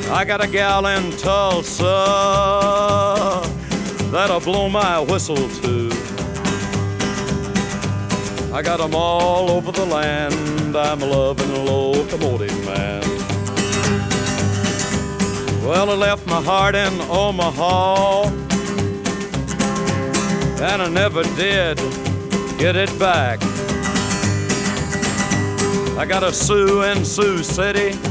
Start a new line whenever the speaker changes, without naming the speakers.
I got a gal in Tulsa that'll blow my whistle too. I got 'em all over the land. I'm a loving locomotive man. Well, I left my heart in Omaha, and I never did get it back. I got a Sioux in Sioux City,